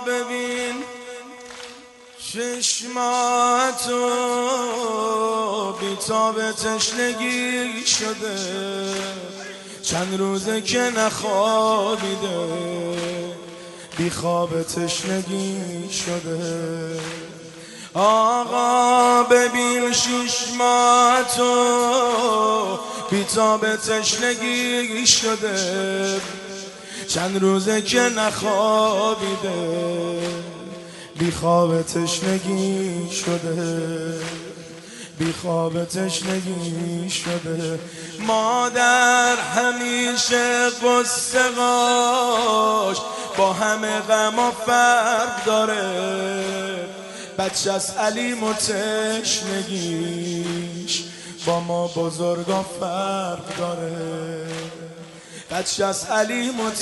ببین چشماتو بی‌تاب تشنگی شده، چند روزه که نخوابیده، بی خواب تشنگی شده. آقا ببین چشماتو بی‌تاب تشنگی شده، چند روزه که نخوابیده، بی خواب تشنگی شده، بی خواب تشنگی شده. مادر همیشه قصه‌هاش با همه غم و فرق داره، بچه از علیم و تشنگیش با ما بزرگا فرق داره، بچه از علیم و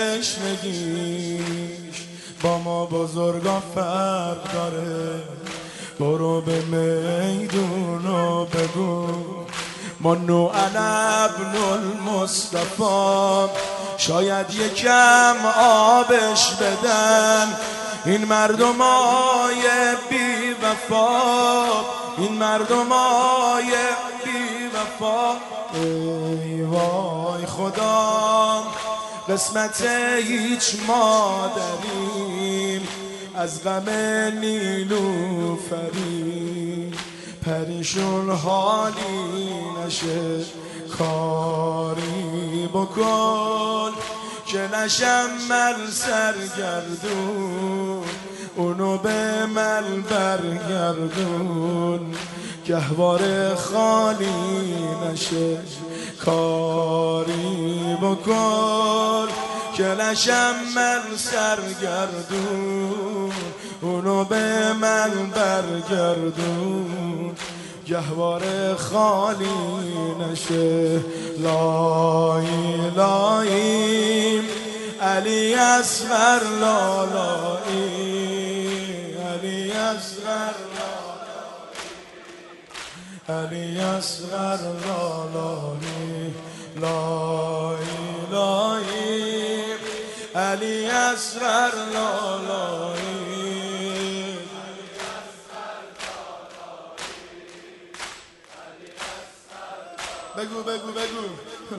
تشنگیش با ما بزرگا فرق داره. برو به میدون و بگو منو انا ابن المصطفی، شاید یکم آبش بدن این مردمای بی وفا، این مردمای بی وفا. ای وای خدا قسمت هیچ مادریم از غم نیلوفری، پریشون حالی نشه، کاری بکن که نشم من سرگردون، اونو به من برگردون، گهواره خالی نشه، کاری بکن که نشم من سرگردون، اونو به من برگردون، گهواره خالی نشه. لای لای علی اصغر لالایی، علی اصغر علی اصغر لالایی، لای لای علی اصغر لالایی. بگو بگو بگو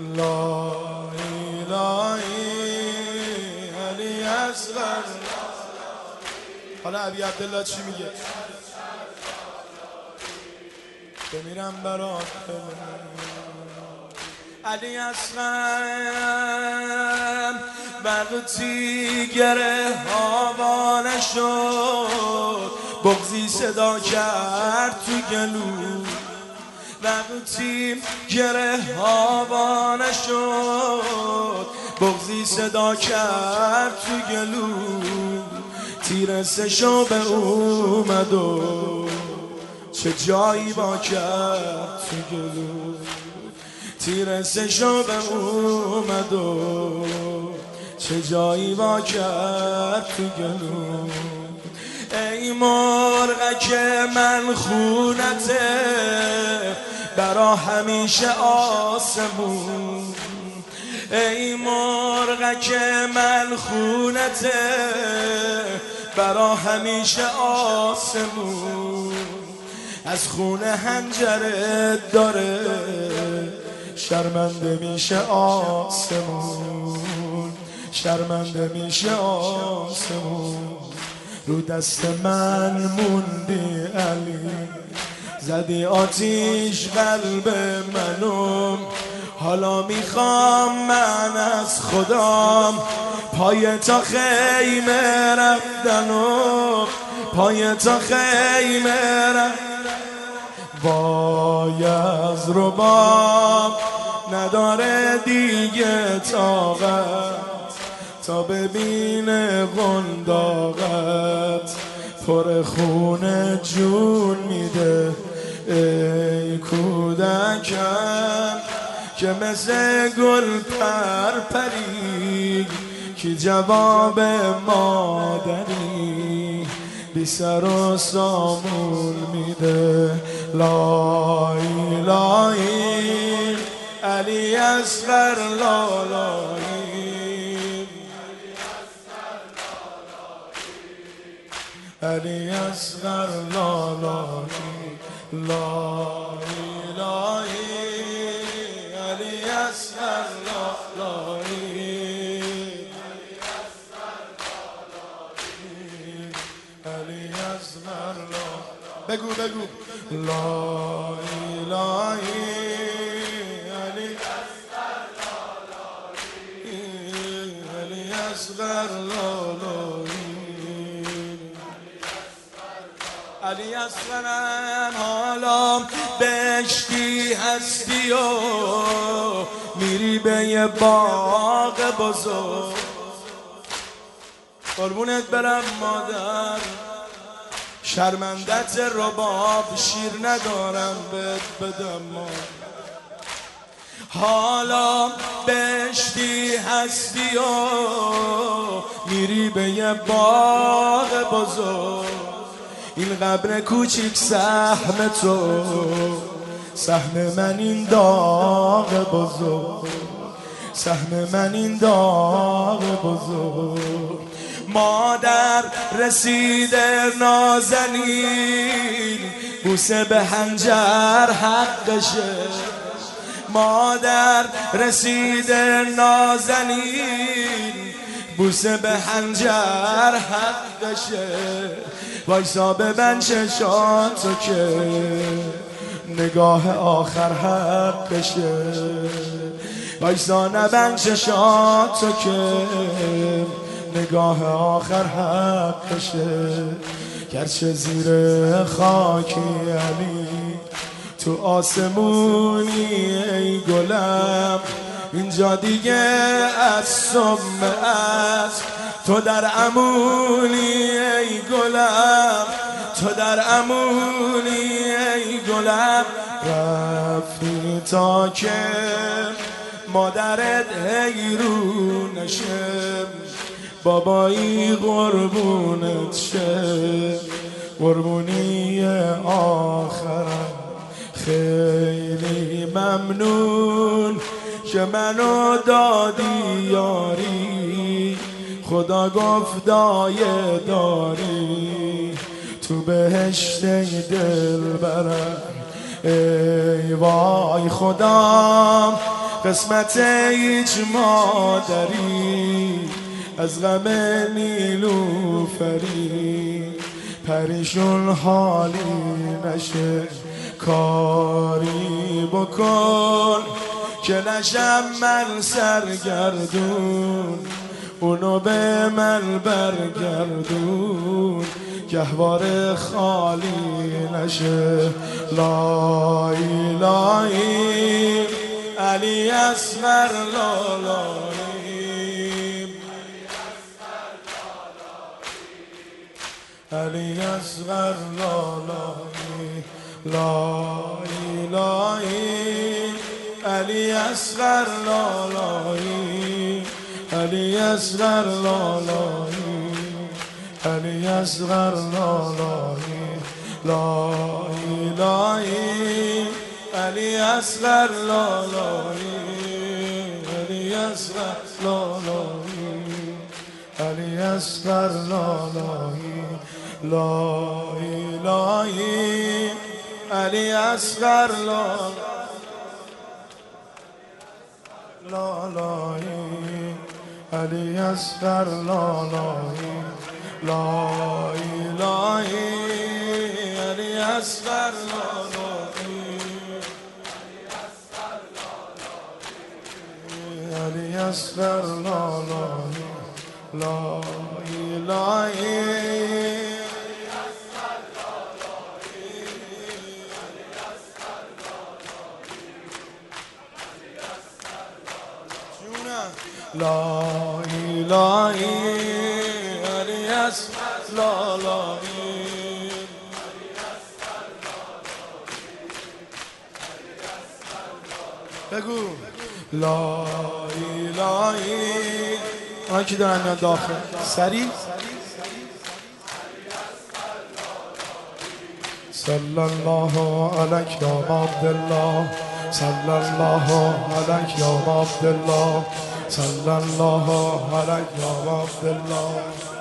لای لای علی اصغر. حالا ابی عبدالله چی میگه؟ بمیرم برات علی اصغر. وقتی گره هوا نشد بغضی صدا کرد تو گلو، وقتی گره هوا نشد بغضی صدا کرد تو گلو، تیر سشو به اومد و چه جایی با کرد تو گلو، تیر سشو به اومد و چه جایی با کرد تو گلو. ای مرغک من خونته برا همیشه آسمون، ای مرغک من خونته برا همیشه آسمون، از خونه هنجره داره شرمنده میشه آسمون، شرمنده میشه آسمون. رو دست من موندی علی، زدی آتیش قلب منو، حالا میخوام من از خدام پای تا خیمه رفتن و پای تا خیمه رفتن. وای از رباب نداره دیگه طاقت تا ببینه قنداقت پر خونه جون میده. ای کودکم که مثل گل پرپری، کی جواب مادری بی سر و سامون میده. لای لای علی اصغر لالایی، علی اصغر لالایی لالایی علی اصغر لالایی علی اصغر لالایی بگو بگو لالایی علی اصغر لالایی علی اصغرم حالا بهشتی هستی و میری به یه باغ بزرگ قربونت برم مادر شرمندت رباب شیر ندارم بهت بدم مادر حالا بهشتی هستی و میری به یه باغ بزرگ این قبر کوچیک سهم تو سهم من این داغ بزرگ سهم من این داغ بزرگ مادر رسیده نازنین بوسه به حنجر حقشه مادر رسیده نازنین بوسه به حنجر حقشه وایسا ببند چشاتو که نگاه آخر حقشه وایسا نبند چشاتو که نگاه آخر حقشه گرچه زیر خاکی علی تو آسمونی ای گلم اینجا دیگه از سم است تو در امونی ای گلم تو در امونی ای گلم رفتی تا که مادرت حیرون نشه بابایی قربونت شه قربونی آخرم خیلی ممنون که منو دادی یاری خدا گفت دایه داری تو بهشت دل برم ای وای خدا قسمت هیچ مادری از غم نیلوفری پریشون حالی نشه کاری بکن که نشم من سرگردون اونو به من برگردون گهواره خالی نشه لا الهی علی اصغر لالایی علی اصغر لالایی لا الهی علی اصغر لالایی علی اصغر لالایی علی اصغر لالایی لا الهی علی اصغر لالایی علی اصغر لالایی علی اصغر لالایی لا الهی علی اصغر لالایی علی اصغر لالایی لا الهی علی اصغر لالایی علی اصغر لالایی لا الهی لا الهی علی اصغر لالایی بگو لا الهی آن کی دارن میان داخل سریع صلی الله علیک یا عبدالله صلی الله علیک یا عبدالله صلی الله علیک یا عبدالله